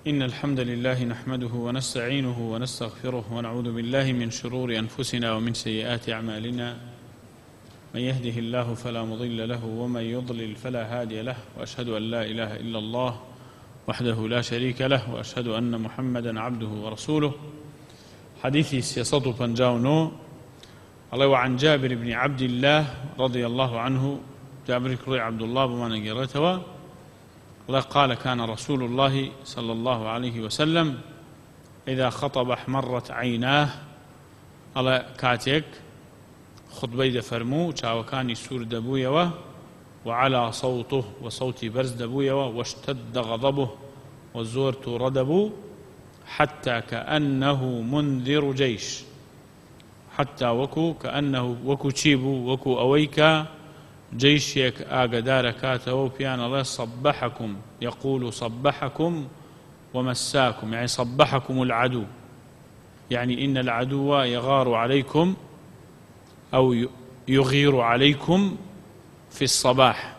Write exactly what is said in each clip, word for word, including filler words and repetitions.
إن الحمد لله نحمده ونستعينه ونستغفره ونعوذ بالله من شرور أنفسنا ومن سيئات أعمالنا. من يهده الله فلا مضل له ومن يضلل فلا هادي له، وأشهد أن لا إله إلا الله وحده لا شريك له، وأشهد أن محمدا عبده ورسوله. حديثي سياسة بنجاونو الله وعن جابر بن عبد الله رضي الله عنه، جابر كري عبد الله بما نقرته قال كان رسول الله صلى الله عليه وسلم إذا خطب احمرت عيناه. على كاتيك خطبي دفرمو چاوكاني سور دبويوه، وعلى صوته وصوتي برز دبويوه، واشتد غضبه والزور تردبو، حتى كأنه منذر جيش، حتى وكو كأنه وكو تشيبو وكو أويكا جيشيك آقدار كاتو بيان الله صبحكم، يقول صبحكم ومساكم، يعني صبحكم العدو، يعني إن العدو يغار عليكم أو يغير عليكم في الصباح،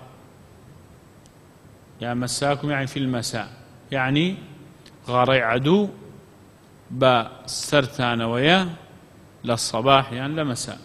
يعني مساكم يعني في المساء، يعني غاري عدو بسرتان ويا للصباح يعني لمساء،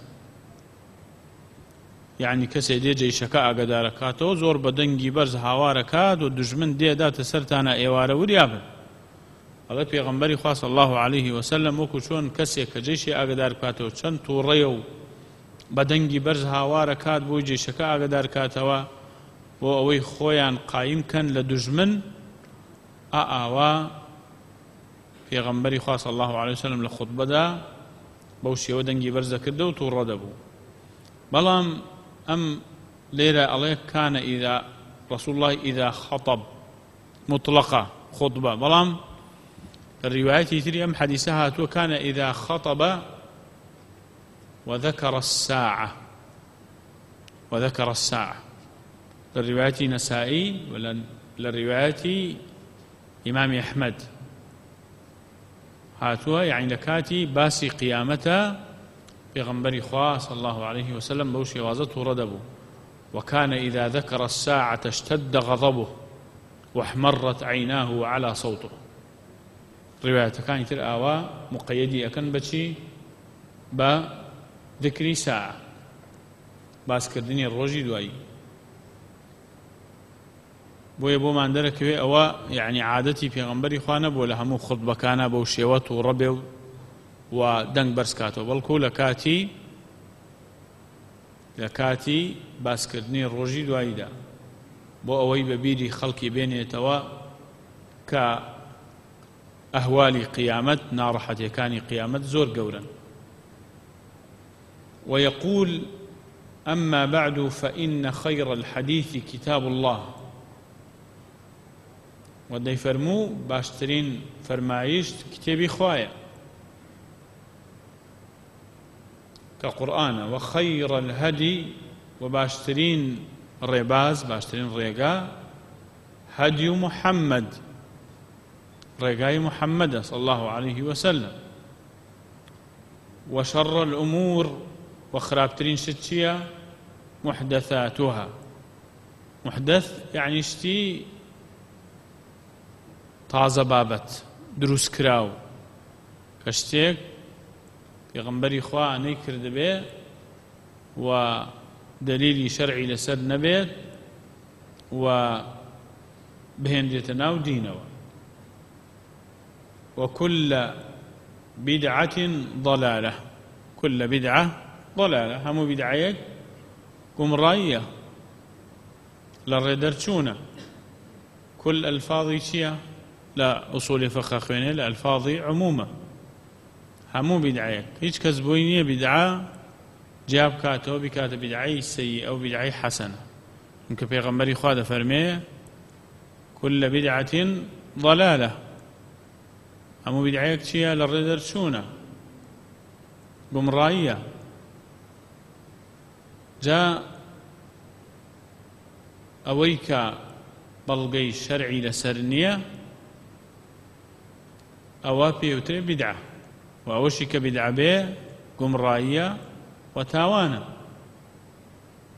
يعني كسي دي جيشكا ئاگادارەکاتەوە زۆر بە دەنگی بەرز هاوارەکات و دژمن دێداتە سەرتانە ئێوارە وریابن. ئەڵێ پێغەمبەری خوا صلی الله عليه وسلم وەکو چۆن کەسێک کە جێشی ئاگادار بکاتەوە چەند تووڕێیە و بە دەنگی بەرز هاوارەکات بۆی جێشەکە ئاگادار کاتەوە بۆ ئەوەی خۆیان قایم کەن لە دژمن، ئا ئاوا پێغەمبەری خوا صلی الله عليه وسلم لە خوتبەدا بەو شێوە دەنگی بەرز دەکردە و تووڕە دەبوو. بەڵام أم ليلة عليك كان إذا رسول الله إذا خطب مطلقة خطبة، بلام الرواية تري أم حديثها وكان إذا خطب وذكر الساعة وذكر الساعة. الرواية نسائي ولا الرواية إمام أحمد هاتوا يعني لكاتي باسي قيامته پیغمبری خوا صلی الله عليه وسلم بوشي وازت وردبو. وكان إذا ذكر الساعة اشتد غضبه واحمرت عيناه على صوته. رواية كان ترآوا مقيدي أكن بشي بذكر ساعة باس كردني الرجي دوائي بو يبو ما عندك أوا يعني عادتي پیغمبری خوا نبو لهمو خطبه كان بوشي وتوربو و دنگ برس کاتەوە، بەڵکو لە کاتی لە کاتی باسکردنی ڕۆژی دواییدا بۆ ئەوەی بە بیری خەڵکی بێنێتەوە کە ئەهوالی قیامەت، ناڕەحەتیەکانی قیامەت زۆر گەورن. ويقول أما بعد فإن خير الحديث كتاب الله. ودەی فەرموو باشترین فەرمایشت کتێبی خوایە كقرآن، وخير الهدي وباشترين ريباز باشترين ريقا هدي محمد، ريقاي محمد صلى الله عليه وسلم. وشر الأمور وخرابترين شتشيا محدثاتها. محدث يعني اشتي تازة بابت دروس كراو كشتيك پیغمبری خوا نەی کردبێ و دلیلی شەرعی لەسەر نەبێت و بهێنرێتە ناو دینەوە. وكل بدعة ضلالة، كل بدعة ضلالة، هەموو بدعەیەک گومڕاییە لە ڕێدەرچوونە. كل ئەلفاظی چییە؟ لە ئوسولی فقه خوێنێ لە ئەلفاظی عمومە، همو بدعيك هيج كذبوينية بدعة جاب كاتو بكات بدعي سيئة أو بدعي حسنة. إنك بيغمبري خواد فرميه كل بدعة ضلالة، همو بدعيك شيئا للردر شونا قمرائية. جاء أويك بلغي الشرعي لسرنية أوابي وتري بدعة، وأوشي كبدعة بيه قمرائية وتاوانا.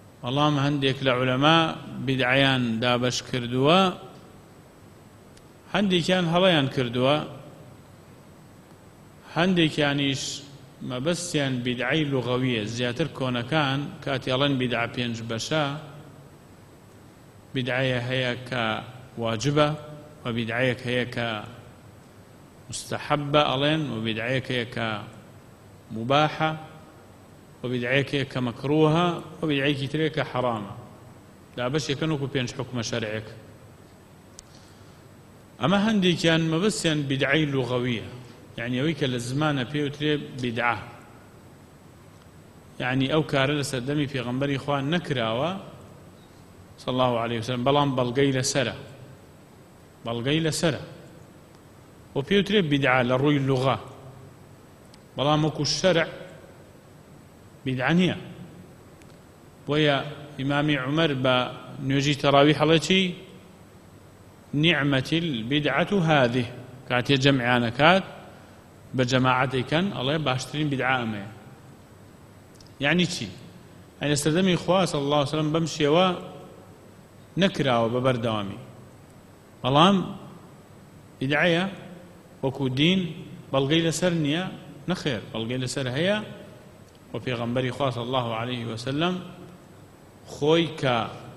اللهم هنديك لعلماء بدعيان دابش كردوا هەندێکیان هەڵەیان کردووە، هەندێکیانیش مەبەستیان بیدعەی لوغەویە. زیاتر کۆنەکان کاتی ئەڵێن بیدعە پێنج بەشە، بیدعەیە هەیە کە واجبە، و بیدعەیەک هەیە کە مستحبە ئەڵێن، و بیدعەیەک هەیە کە مباحە، و بیدعەیەک هەیە کە مەکروهە، و بیدعەیەکی ترەیە کە حەرامە. لا بەشێکن وەکو پێنج حوکمە شەرعێک. ئەمە هەندێکیان مەبەستیان بیدعەی لوغەویە، یعنی ئەوەی کە لە زمانە پێوترێ بیدعە، یعنی ئەو کارە لە سەردەمی پێغەمبەری خوا نەکراوە صلی الله عليه وسلم، بەڵام بەڵگەی لەسەرە، بەڵگەی لەسەرە، و پێوترێ بیدعە لە ڕووی لوغە، بەڵام وەکو شەرع بیدعە نییە. بۆیە ئیمامی عومەر بە نوێژی تەراویح هەڵێ چی؟ نعمەتی البیدعەة هذه، کاتێ جەمعیانەکات بە جەماعەتێکن ئەڵێ باشترین بیدعە ئەمەیە. یعنی چی؟ یعنی لە سەردەمی خوا صلی الله عليه وسلم بەم شێوە نەکراوە بە بەردەوامی، بەڵام بیدعەیە وەکو دین بەڵگەی لەسەر نییە، نەخێر بەڵگەی لەسەر هەیە. و پێغەمبەری خوا صلی الله عليه وسلم خۆی کە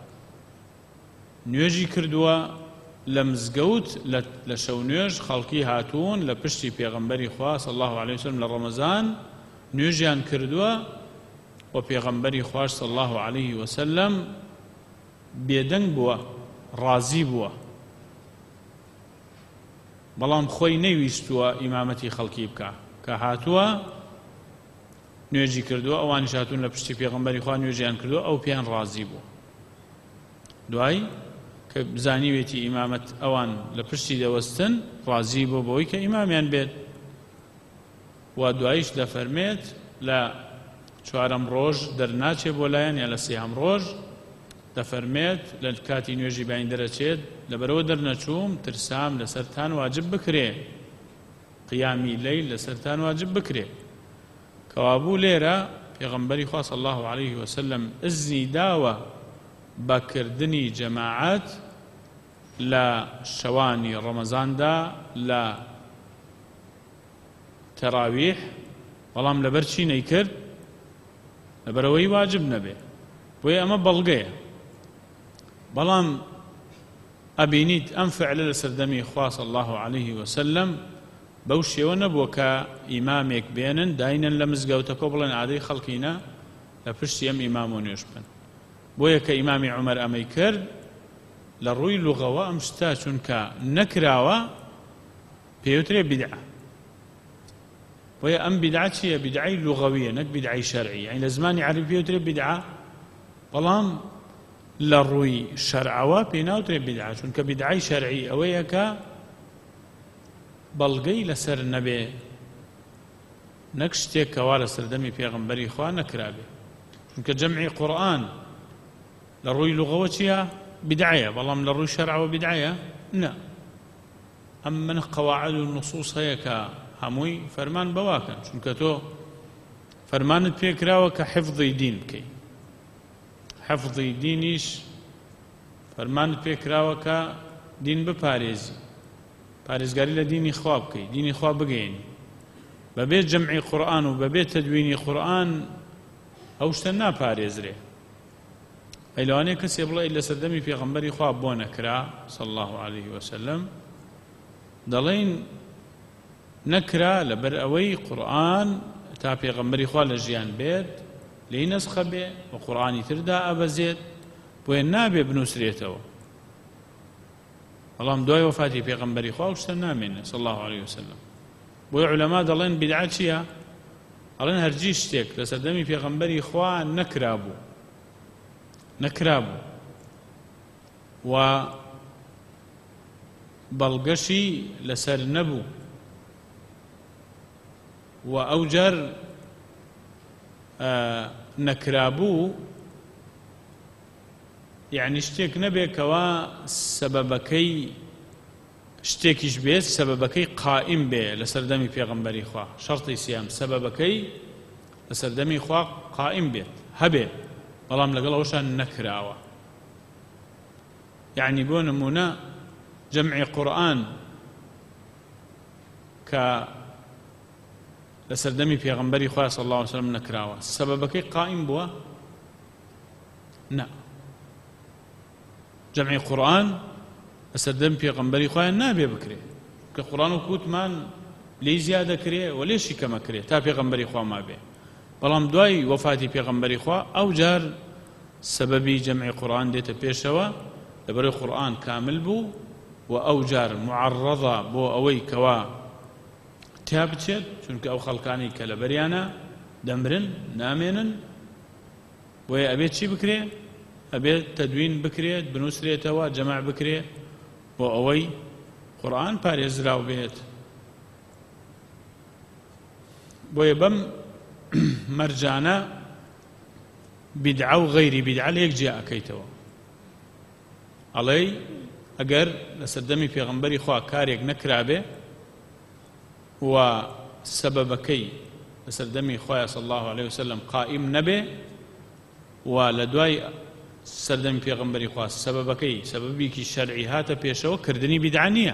نوێژی کردووە لە مزگەوت لە شەو نوێژ، خەڵکی هاتوون لە پشتی پێغەمبەری خوا صلی الله عليه وسلم لە ڕەمەزان نوێژیان کردووە، و پێغەمبەری خوا صلی الله عليه وسلم بێدەنگ بووە، ڕازی بووە، بەڵام خۆی نەیویستووە ئیمامەتی خەڵکی بکە، کە هاتووە نوێژی کردووە، ئەوانیش هاتوون لە پشتی پێغەمبەری خوا نوێژیان کردووە، ئەو پێیان ڕازی بووە. دوای کە بزانیوێتی ئیمامەت ئەوان لە پشتی دەوەستن، ڕازی بوو بەوەی کە ئیمامیان بێت. و دواییش دەفەرمێت لە چوارەم ڕۆژ دەرناچێ بۆ لایەن، یا لە سێهەم ڕۆژ دەفەرمێت لە کاتی نوێژی باین دەرەچێت، لەبەرەوە دەرنەچووم ترسام لەسەرتان واجب بکرێ، قیامی لەیل لەسەرتان واجب بکرێ. کەوابوو لێرە پێغەمبەری خوا صلی الله عليه وسلم ئزنی داوە بەکردنی جەماعەت لە شەوانی ڕەمەزاندا لە تەراویح، بەڵام لەبەر چی نەیکرد؟ لەبەرەوەی واجب نەبێ. بۆیە ئەمە بەڵگەیە. بەڵام ئەبینیت ئەم فعلە لە سەردەمی خوا صلی الله عليه وسلم بەو شێوە نەبووە کە ئیمامێک بێنن داینن لە مزگەوتەکە بڵێن ئادەی خەڵکینە لە پشتی ئەم ئیمام و نوێژ بن. بۆیە کە ئیمامی عومەر ئەمەی کرد لە ڕووی لوغەوە ئەم شتە چونکە نەکراوە پێوترێ بیدعە. بۆیە ئەم بیدعە چییە؟ بیدعەی لوغەویە، نەک بیدعەی شەرعی. یعنی لە زمانی عەرەبی پێوترێ بیدعە، بەڵام لە ڕووی شەرعەوە پێی ناوترێ بیدعە، چونکە بیدعەی شەرعی ئەوەیە کە بەڵگەی لەسەر نەبێ، نەک شتێک کەوا لە سەردەمی پێغەمبەری خوا نەکرابێ. چونکە جەمعی قورئان لە ڕووی لوغەوە چییە؟ بیدعەیە، بەڵام لە ڕووی شەرعەوە بیدعەیە؟ نە. ئەم من قەواعد و نصوص هەیە کە هەمووی فەرمان بەواکەن، چونکە تۆ فەرمانت پێکراوە کە حفظی دین بکەی، حفظی دینیش فەرمانت پێکراوە کە دین بپارێزی، پارێزگاری لە دینی خوا بکەی، دینی خوا بگەیەنی. بەبێ جەمعی قورئان و بەبێ تەدوینی قورئان ئەو شتە ناپارێزرێ. ئەی لەوانەیە کەسێ بڵێ لە سەردەمی پێغەمبەری خوا بۆ نەکرا صلی الله عليه وسلم، دەڵێن نەکرا لەبەر ئەوەی قورئان تا پێغەمبەری خوا لە ژیان بێت لێی نەسخە بێ و قورئانی تردا ئەبەزێت، بۆیە نابێ بنووسرێتەوە. بەڵام دوای وفاتی پێغەمبەری خوا شتە نامێنێ صلی الله عليه وسلم. بۆیە عولەما دەڵێن بیدعە چییە؟ ئەڵێن هەرگیز شتێک لە سەردەمی پێغەمبەری خوا نەکرابوو، نەکرابوو و بەڵگەشی لەسەر نەبوو، و ئەوجار نەکرابوو یعنی شتێک نەبێکەوە سەبەبەکەی شتێکیش بێت سەبەبەکەی قائم بێ لە سەردەمی پێغەمبەری خوا. شەرطی سیام سەبەبەکەی لە سەردەمی خوا قائم بێت، هەبێ، بەڵام لەگەڵ ئەوشان نەکراوە. یعنی بۆ نمونە جەمعی قورئان کە لە سەردەمی پێغەمبەری خوا صلی الله علیه وسلم نەکراوە سەبەبەکەی قائم بووە؟ نا جەمعی قورئان لە سەردەمی پێغەمبەری خوا نابێ بکرێ کە قورئان و کوتمان لێی زیادە کرێ و لێشی کەمە کرێ تا پێغەمبەری خوا مابێ بەڵام دوای وەفاتی پێغەمبەری خوا ئەو جار سەبەبی جەمعی قورئان دێتە پێشەوە لەبەرەوەی قورئان کامل بوو و ئەو جار معەڕەضە بۆ ئەوەی کەوا تیا بچێت چونکە ئەو خەڵکانی کە لە بەریانە دەمرن نامێنن بۆیە ئەبێت چی بکرێ؟ ئەبێت تەدوین بکرێت بنووسرێتەوە جەمع بکرێ بۆ ئەوەی قورئان پارێزراو بێت بۆیە بەم مەرجانە بیدعە و غەیری بیدعە لە یەک جیا ئەکەیتەوە ئەڵێ ئەگەر لە سەردەمی پێغەمبەری خوا کارێک نەکرابێ و سەبەبەکەی لە سەردەمی خوایە صلی الله علیه وسلم قائم نەبێ و لە دوای سەردەمی پێغەمبەری خوا سەبەبەکەی سەبەبێکی شەرعی هاتە پێشەوە کردنی بیدعە نییە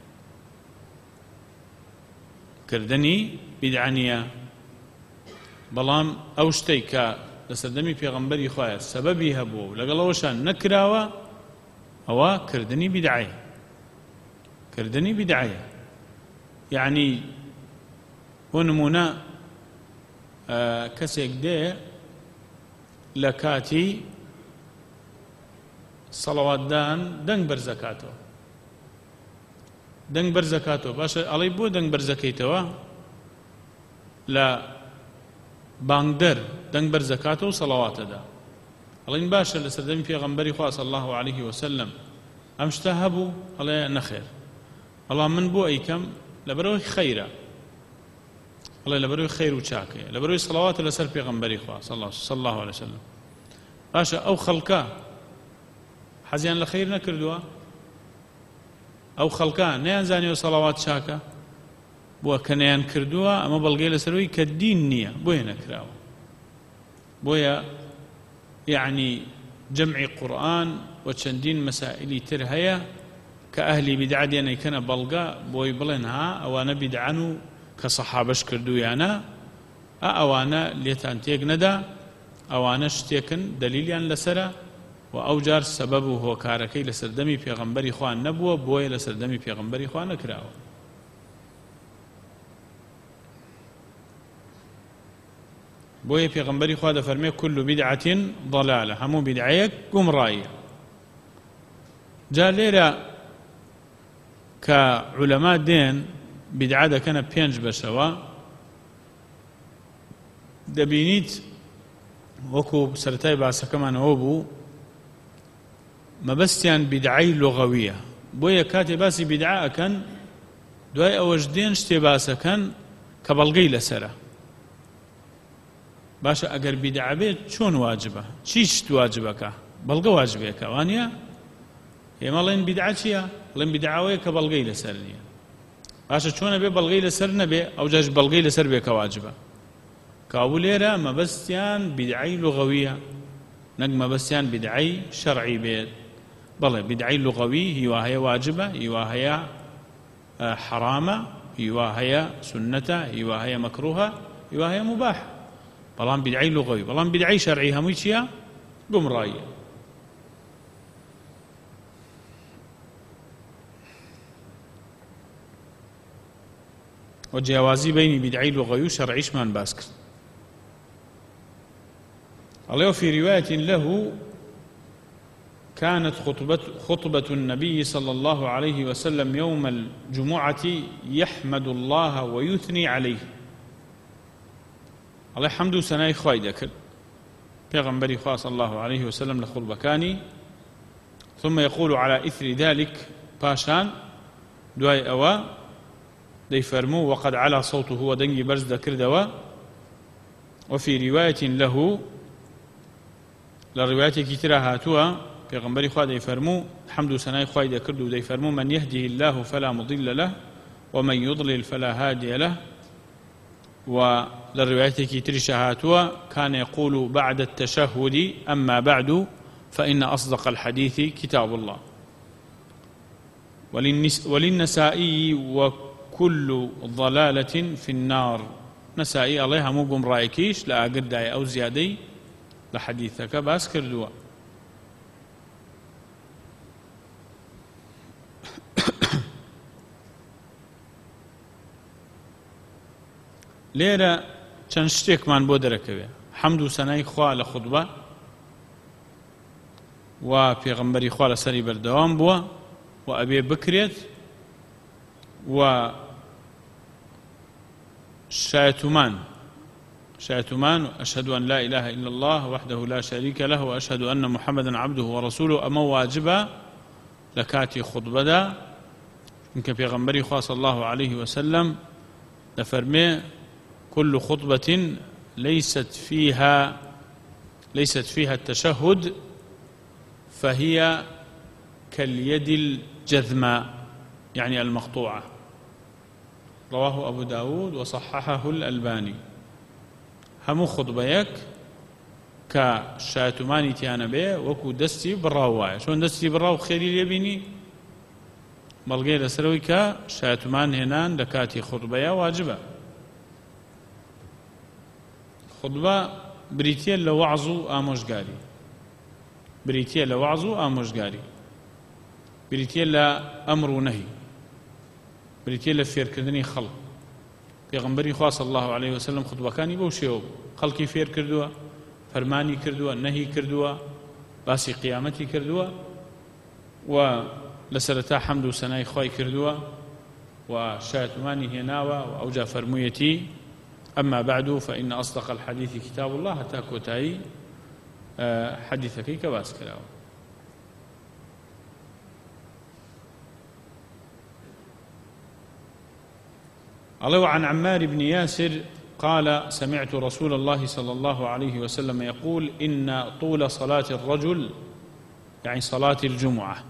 کردنی بیدعە نییە بەڵام ئەو شتەی کە لە سەردەمی پێغەمبەری خوایە سەبەبی هەبووە و لەگەڵەوەشان نەکراوە ئەوە کردنی بیدعەیە کردنی بیدعەیە یعنی بۆ نمونە کەسێک دێ لە کاتی سەڵەواتدان دەنگ بەرزەکاتەوە دەنگ بەرزەکاتەوە باشە ئەڵێ بۆ دەنگ بەرزەکەیتەوە لە بانگدەر دەنگ بەرزەکاتەوە و سەڵەواتەدا ئەڵێن باشە لە سەردەمی پێغەمبەری خوا صلی الله علیه وسلم ئەم شتە هەبوو ئەڵێ نەخێر بەڵام من بۆ ئەیکەم لەبەرەوەی خەیرە ئەڵێ لەبەرەوەی خەیر و چاکەیە لەبەرەوەی سەڵەواتە لەسەر پێغەمبەری خوا صلی الله علیه وسلم باشە ئەو خەڵکە حەزیان لە خەیر نەکردووە ئەو خەڵکە نەیانزانیوە سەڵەوات چاکە بۆ کە نەیان کردووە ئەمە بەڵگەی لەسەرەوەی کە دین نییە بۆیە نەکراوە بۆیە یعنی جەمعی قورئان و چەندین مەسائلی تر هەیە کە ئەهلی بیدعە دێنەیکەنە بەڵگە بۆی بڵێن ها ئەوانە بیدعەن و کە سەحابەش کردوویانە ئا ئەوانە لێتان تێک نەدا ئەوانە شتێکن دەلیلیان لەسەرە و ئەو جار سەبەب و هۆکارەکەی لە سەردەمی پێغەمبەری خوا نەبووە بۆیە لە سەردەمی پێغەمبەری خوا نەکراوە بۆیە پێغەمبەری خوا دەفەرمێ كل بدعة ضلالة هەموو بیدعەیەک گومڕاییە جا لێرە کە عولەما دێن بیدعە دەکەنە پێنج بەشەوە دەبینیت وەکو سەرەتای باسەکەمانەوە بوو مەبەستیان بیدعەی لوغەویە بۆیە کاتێ باسی بیدعە ئەکەن دوای ئەوەش دێن شتێ باسەکەن کە بەڵگەی لەسەرە باشە ئەگەر بیدعە بێت چۆن واجبە چی شت واجبەکە بەڵگە واجبەکە وانە ئێمەڵێن بیدعە چییەڵێن بیدعەوەیە کە بەڵگەی لەسەر نییە باشە چۆنە بێ بەڵگەی لەسەر نەبێ ئەو جاش بەڵگەی لەسەر بێ کە واجبە کابوو لێرە مەبەستیان بیدعەی لوغەویە نەک مەبەستیان بیدعەی شەرعی بێت بەڵێ بیدعەی لوغەوی هیوا هەیە واجبە هیوا هەیە حرامە هیوا هەیە سنەتە هیوا هەیە مەکروهە هیوا هەیە مباحە بەڵام بیدعەی لوغەوی بەڵام بیدعەی شەرعی هەمووی چییە؟ گومڕاییە وجیاوازی بینی بیدعەی لوغەوی و شەرعیشمان باس کرد الله وفي رواية له كانت خطبة, خطبة النبي صلى الله عليه وسلم يوم الجمعة يحمد الله ويثني عليه الله حمد سناي خواي دكر پیغمبري خوا صلى الله عليه وسلم لخطبكاني ثم يقول على إثر ذلك باشان دواي أوا دي فرمو وقد على صوته ودنجي برز دكر دوا وفي رواية له لرواية كتيرة هاتوا پیغمبري خوا دي فرمو حمد سناي خواي دكر دي فرمو من يهده الله فلا مضل له ومن يضلل فلا هادي له وللرواية كتير شهاتوا كان يقول بعد التشهد أما بعد فإن أصدق الحديث كتاب الله وللنسائي وكل ضلالة في النار. نسائي عليها مو قمڕایەکیش لە ئاگردای ئەو زیادەی لە حەدیثەکە باس کردووە. لێرە چەند شتێکمان بۆ دەرەکەوێ. حەمد و سەنای خوا لە خوتبە و پێغەمبەری خوا لەسەری بەردەوام بووە و ئەبێ بکرێت و شایەتومان شایەتومان أشهد أن لا إله إلا الله وحده لا شريك له وأشهد أن محمدا عبده ورسوله أما واجبة لكاتي خطبة إنك بيغمبري خوا صلى الله عليه وسلم لفرمي كل خطبة ليست فيها ليست فيها التشهد فهي كاليد الجذماء يعني المقطوعة. رواه أبو داود وصححه الألباني. همو خطبيك كشاتماني تيانا بيه وكو دستي براوايا شون دستي براو خيري ليبيني بلغي لسروي كشاتمان هنان لكاتي خطبيا واجبة. خطبة بريتيا لوعظو آموشگاري بريتيا لوعظو آموشگاري بريتيا لأمر ونهي بريتيا لفيركردني خلق. پێغەمبەری خوا صلی الله عليه وسلم خطبەکانی بەو شێوە خەڵکی فێر کردووە، فەرمانی کردووە، نەهی کردووە، باسی قیامەتی کردووە و لە سەرەتا حەمد و سەنای خوای کردووە و شایەتمانی هێناوە و ئەوجا فەرموویەتی أما بعد فإن أصدق الحديث كتاب الله هەتا کۆتایی حەدیثەکەی کە باس کراوە. قال عن عمار بن ياسر قال سمعت رسول الله صلى الله عليه وسلم يقول إن طول صلاة الرجل يعني صلاة الجمعة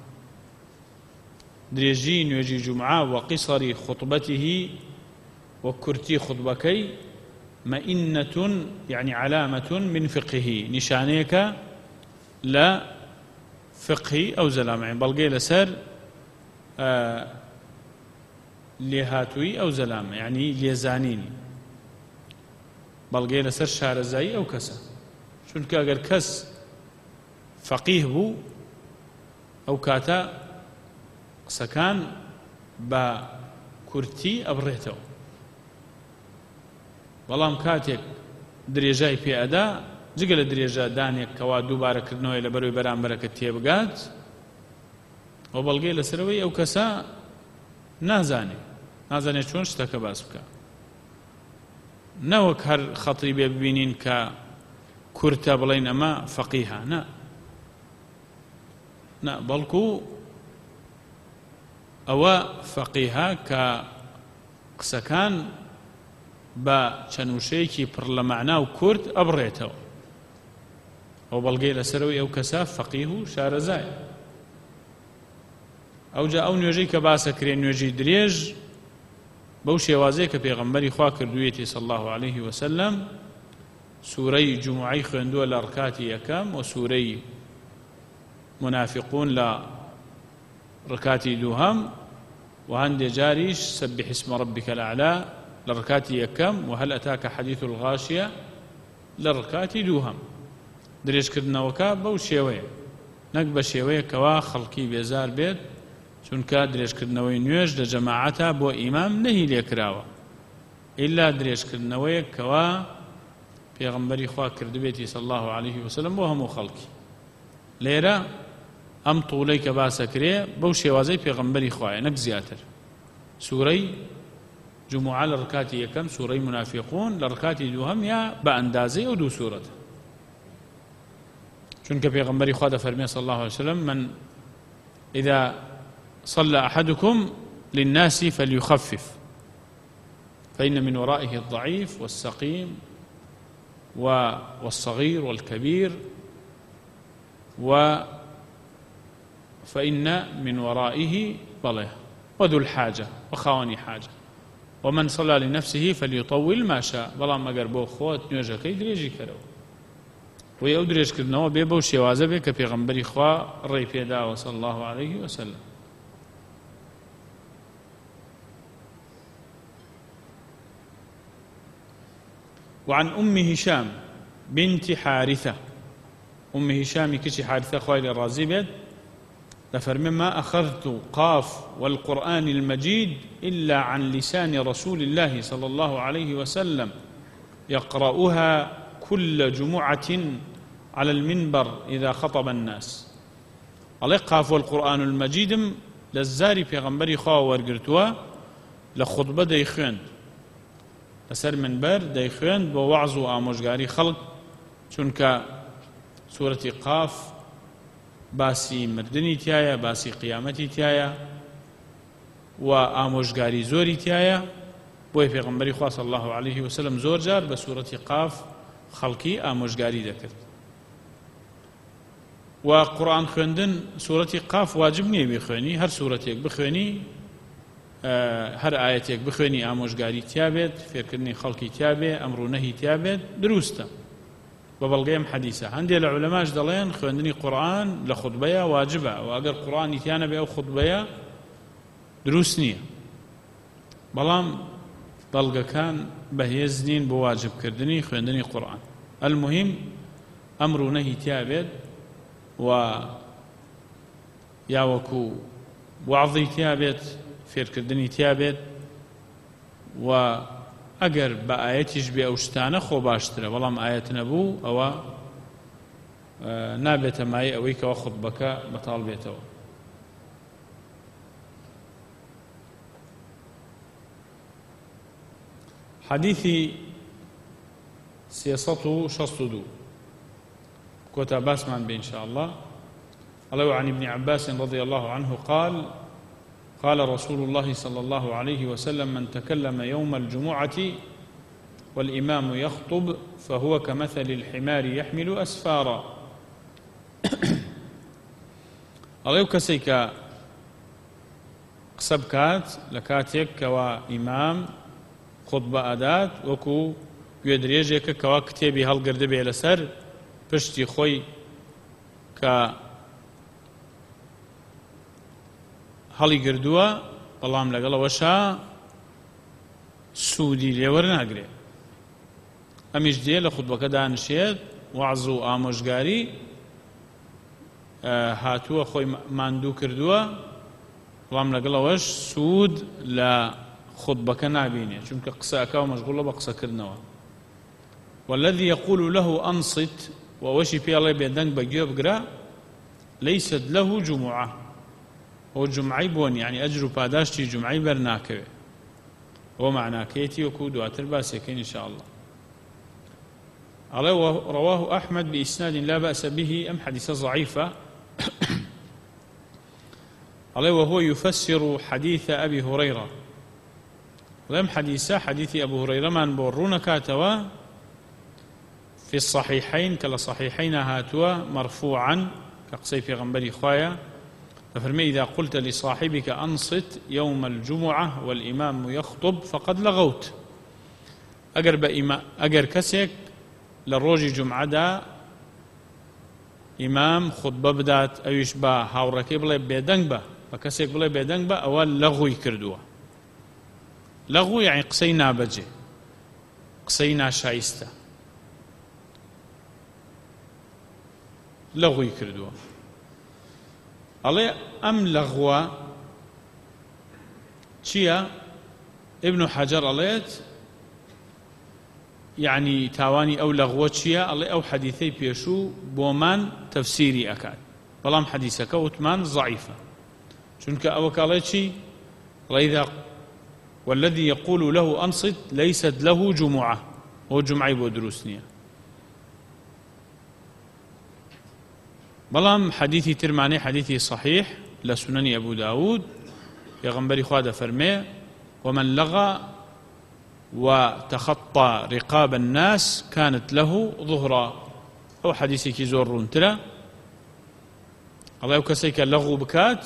دريجي نوجي جمعة وقصر خطبته وكرتي خطبكي مئنة يعني علامة من فقهه نشانيك لا فقهي أو زلامة بلغي لسر آه لێهاتووی ئەو زەلامە یعنی لێزانینی بەڵگەی لەسەر شارەزایی ئەو کەسە چونکە ئەگەر کەس فەقیه بوو ئەو کاتە قسەکان بە کورتی ئەبڕێتەوە بەڵام کاتێک درێژای پێئەدا جگە لە درێژە دانێک کەوا دووبارەکردنەوەی لە بەروی بەرامبەرەکە تێبگات ئەو بەڵگەی لەسەرەوەی ئەو کەسە نازانێت نازانێت چۆن شتەکە باس بکە نەوەک هەر خەڵی بێ ببینین کە کورتە بڵین ئەمە فەقیهە نا نا بەڵکو ئەوە فەقیهە کە قسەکان بە چەنووشەیەکی پڕ لە مەعنا و کورت ئەبڕێتەوە ئەو بەڵگەی لەسەرەوەی ئەو کەسە فەقیه و شارەزایە. ئەوجا ئەو نوێژەی کە باسە کرێ نوێژی درێژ بەو شێوازەیە کە پێغەمبەری خوا کردوویەتی صلی الله عليه وسلم سوورەی جومعەی خوێندووە لە ڕکاتی یەکەم و سوورەی منافقون لە ڕکاتی دووهەم و هەندێک جاریش سبح اسم ربك الأعلى لە ڕکاتی یەکەم و هەل ئەتاکە حەدیث الغاشیە لە ڕکاتی دووهەم. درێژکردنەوەکە بەو شێوەیە نەک بە شێوەیە کەوا خەڵکی بێزار بێت چونکە درێژکردنەوەی نوێژ لە جەماعەتە بۆ ئیمام نەهی لێکراوە ئیلا درێژکردنەوەیە کەوا پێغەمبەری خوا کردبێتی صلی الله عليه وسلم بۆ هەموو خەڵکی. لێرە ئەم توڵەی کە باسەکرێ بەو شێوازەی پێغەمبەری خوایە نەک زیاتر. سوورەی جومعە لە ڕکاتی یەکەم سوورەی منافقون لە ڕکاتی دووهەم یا بە ئەندازەی ئەو دوو سوورەتە چونکە پێغەمبەری خوا دەفەرمێ صلی الله عليه وسلم من إذا صلى أحدكم للناس فليخفف فإن من ورائه الضعيف والسقيم والصغير والكبير و فإن من ورائه بله وذو الحاجة وخواني حاجة ومن صلى لنفسه فليطول ما شاء بلام أقر بو خوات نوێژەکەی درێژی کەرەوە وی ئەو درێژکردنەوە بێ بەو شێوازە بێ کە پێغەمبەری خوا ڕێی پێداوە صلی الله عليه وسلم. وعن أم هشام بنت حارثة أم هشام كشي حارثة خويل الرازي بيت لفرمي ما أخذت قاف والقرآن المجيد إلا عن لسان رسول الله صلى الله عليه وسلم يقرأها كل جمعة على المنبر إذا خطب الناس. على قاف والقرآن المجيد للزاري في غنبري خواه ورقرتوا لخطبة ديخوين لسر منبر ديخوين بوعظ وآموشقاري خلق چونك سورة قاف باسی مردنی تایە باسی قیامەتی تایە و ئامۆژگاری زۆری تایە بۆی پێغەمبەری خوا صلی الله عليه وسلم زۆر جار بە سوورەتی قاف خەڵکی ئامۆژگاری دەکرد. و قورئان خوێندن سوورەتی قاف واجب نییە بخوێنی، هەر سوورەتێک بخوێنی هەر ئاەتێک بخوێنی ئامۆژگاری تیا بێت، فێرکردنی خەڵکی تیا بێ، ئەمر و نەهی تیا بێت، دروستە بە بەڵگەیم حەدیثە. هەندێک لە عولەماش دەڵێن خوێندنی قورئان لە خوتبەیە واجبە و ئەگەر قورئانی تیانە بێ ئەو خوتبەیە دروست نییە، بەڵام بەڵگەکان بەهێز نین بۆ واجبکردنی خوێندنی قورئان. المهم ئەمر و نەهی تیا بێت و یاوەکو وعظی تیا بێت، فێرکردنی تیا بێت و ئەگەر بە ئاەتیش بێ ئەو شتانە خۆ باشترە، بەڵام ئاەت نەبوو ئەوە نابێتە مای ئەوەی کەەوە خوتبەکە بەتاڵ بێتەوە. حەدیثی سێسەد و شەست و دوو کۆتا باسمان بێ ئینشاء الله. قال عن ابن عباس رضي الله عنه قال قال رسول الله صلى الله عليه وسلم من تكلم يوم الجمعة والإمام يخطب فهو كمثل الحمار يحمل أسفارا. أڵێ کەسێک کە قسە بکات لە کاتێک کەوا ئیمام خوتبە ئەدات وەکو گوێدرێژێکە کەوا کتێبی هەڵگرد بێ لەسەر پشتی خۆی کە هەڵی گردووە، بەڵام لەگەڵەوەشا سوودی لێوەرناگرێ. ئەمیش دێ لە خوتبەکە دانشێت، وعظ و ئامۆژگاری هاتووە، خۆی ماندوو کردووە، بەڵام لەگەڵەوەش سوود لە خوتبەکە نابینێ، چونکە قسەکە و مەشغوڵە بە قسەکردنەوە. والذي يقول له أنصت ووشي في الله بيدنك بجيب قرا ليست له جمعة هو جمعي بون يعني أجر باداشتي جمعي برناكوي هو معنى كيتي وكود واتر باسيكين إن شاء الله. عليه رواه أحمد بإسناد لا بأس به أم حديث ضعيفة عليه وهو يفسر حديث أبي هريرة. لم حديث حديث أبو هريرة من بورون كاتوا في الصحيحين كلا صحيحين هاتوا مرفوعا كقصي في غنبري خوايا ففرمي إذا قلت لصاحبك أنصت يوم الجمعة والإمام يخطب فقد لغوت. أجر بإمام أجر كسيك للروج جمعة دا إمام خطبة بدات أو يشبه هاوركي بلا بيدنگ با فكسيك بلا بيدنگ با أول لغوي كردوا. لغو يعني قسينا بجي قسينا شايسته لغوي كردوا. عليه أم لغوا چيا ابن حجر عليت يعني تاواني أو لغوا چيا عليه أو حديثي بيشو بومان تفسيري أكاد بلام حديثك وثمان ضعيفة چونك أوك عليه چي إذا والذي يقول له أنصت ليست له جمعة هو جمعي بو دروسنية. بلام حديثي ترماني حديثي صحيح لسنن أبو داود يغنبري خواد فرمي ومن لغى وتخطى رقاب الناس كانت له ظهرا. أو حديثي كي زور رونتلا الله يكسيك اللغو بكات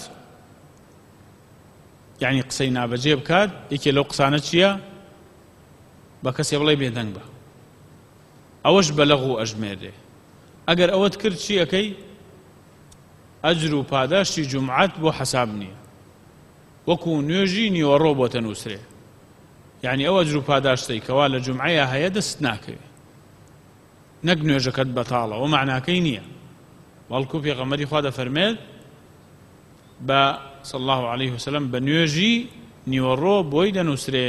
يعني قسينا بجي بكات إيكي لو قسانتشيا بكسي بلاي بيدنگ با أوش بلغو أجمير أجر أود كرت شي أكي أجر پاداشتی جمعات بو حساب نییە وەکو نوێژی نیوەڕۆ بۆتە نووسرێ یعنی ئەو ئەجر و پاداشتەی کەوا لە جومعەیە هەیە دەست ناکەوێت، نەک نوێژەکەت بەتاڵە و معناکەی نییە. بەڵکو پێغەمبەری خوا دەفەرمێت بە صلی الله عليه وسلم بە نوێژی نیوەڕۆ بۆی دەنووسرێ،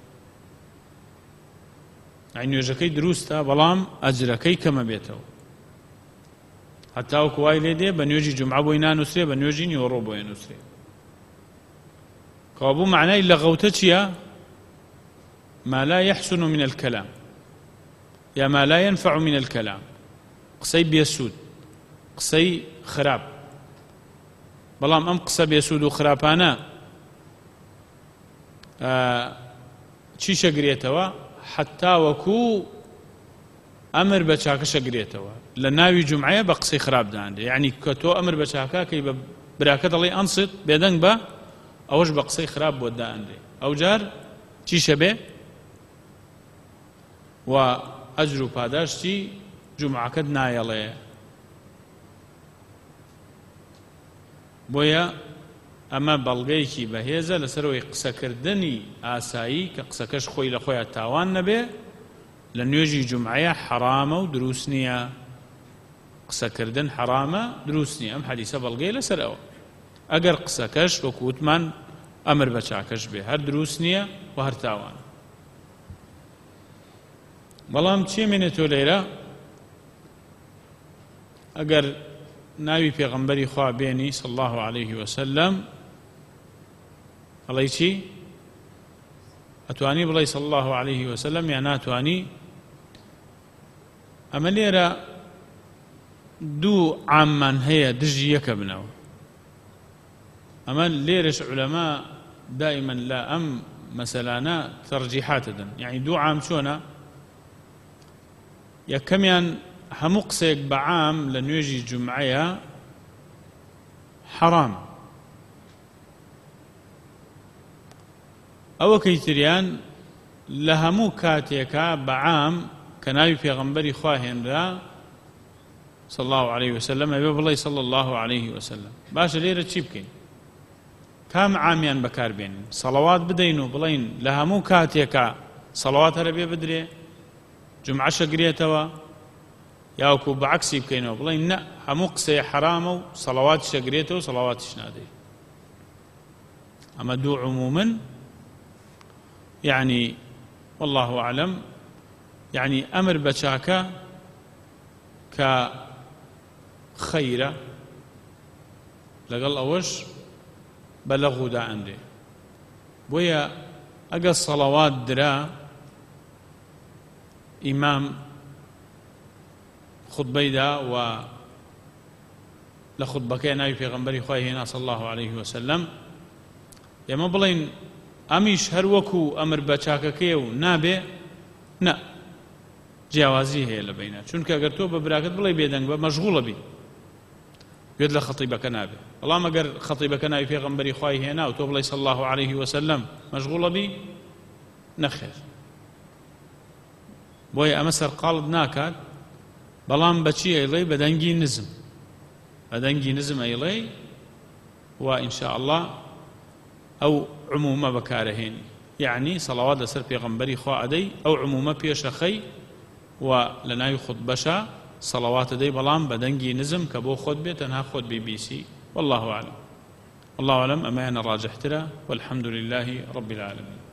یعنی نوێژەکەی دروستە بەڵام ئەجرەکەی کەمە بێتەوە. هەتا وەکو وای لێ دێ بە نوێژی جومعە بۆی نانووسرێ، بە نوێژی نیوەڕۆ بۆی نووسرێ. کەوابوو معنای لەغەوتە چییە؟ ما لا يحسن من الكلام یا ما لا ينفع من الكلام، قسەی بێسوود، قسەی خراپ. بەڵام ئەم قسە بێسوود و خراپانە چی شەگرێتەوە؟ حتا وەکو ئەمر بە چاکە شەگرێتەوە. لە ناوی جومعەیە بە قسەی خراپ داندێ، یعنی کە تۆ ئەمر بە چاکە کەی بە براکە دەڵێ ئەنسیت بێدەنگ بە، ئەوەش بە قسەی خراپ بۆ داندێ. ئەو جار چی شەبێ؟ و ئەجر و پاداشتی جومعەکەت نایەڵێ. بۆیە ئەمە بەڵگەیەکی بەهێزە لەسەرەوەی قسەکردنی ئاسایی کە قسەکەش خۆی لە خۆیان تاوان نەبێ لە نوێژی جومعەیە حرامە و دروست نییە. قسەکردن حرامە، دروست نییە. ئەم حەدیسە بەڵگەی لەسەر ئەوە. ئەگەر قسەکەش وەکو وتمان ئەمر بە چاکەش بێ، هەر دروست نییە و هەر تاوان. بەڵام چی مێنێتۆ لێرە؟ ئەگەر ناوی پێغەمبەری خوا بێنی صلی الله عليه وسلم، ئەڵێی چی؟ ئەتوانی بڵێی صلی الله عليه وسلم یا ناتوانی؟ ئەمە لێرە دوو عاممان هەیە دژی یەکە بنەوە. ئەمە لێرەش عولەما دائما لە ئەم مەسەلانە تەرجیحات دەدەن. یعنی دوو عام چۆنە؟ یەکەمیان هەموو قسەیەک بە عام لە نوێژی جومعەیە حەرام. ئەوە کەیتریان لە هەموو کاتێکە بە عام کە ناوی پێغەمبەری خوا هێنرا صلی الله عليه وسلم ئەبێ بڵێ صلی الله عليه وسلم. باشە لێرە چی بکەین؟ کام عامیان بەکاربێنین؟ سەڵەوات بدەین و بڵین لە هەموو کاتێکە سەڵەوات هەرە بێ بدرێ، جومعە شەگرێتەوە، یاوەکو بەعکسی بکەینەوە بڵین نە هەموو قسەیە حرامە و سەڵەواتی شەگرێتەوە و سەڵەواتیش نادەی. ئەمە دوو عمومن، یعنی والله أعلم، یعنی ئەمر بە چاکە کە خەیرە لەگەڵ ئەوەش بەلەغ و دائەندێ. بۆیە ئەگەر سەڵەوات درا، ئیمام خودبەیدا و لە خودبەکەی ناوی پێغەمبەری خوای هێنا صلی الله عليه وسلم، ئێمە بڵین ئەمیش هەر وەکو ئەمر بە چاکەکەیە و نابێ؟ نە، جیاوازی هەیە لە بینە. چونکە ئەگەر تۆ بە براکەت بڵێ بێدەنگ بە، مەشغوڵە بی، گوێت لە خەتیبەکە نابێ. بەڵام ئەگەر خەتیبەکە ناوی پێغەمبەری خوای هێنا و تۆ بڵێ صلی الله عليه وسلم، مەشغوڵە بی؟ نەخێر. بۆیە ئەمە سەرقاڵت ناکات. بەڵام بەچی ئەیڵێ؟ بەدەنگی نزم، بەدەنگی نزم ئەیڵێ و ئینشاء الله ئەو عمومە بەکارەهێنی. یعنی سەڵەوات لەسەر پێغەمبەری خوا ئەدەی، ئەو عمومە پێشەخەی و لە ناوی خودبەشە سەڵەوات ئەدەی، بەڵام بەدەنگی نزم کە بۆ خۆت بێت، تەنها خۆت بیبیسی. والله أعلم. والله أعلم. ئەمەیانە ڕاجحترە. والحمد لله رب العالمين.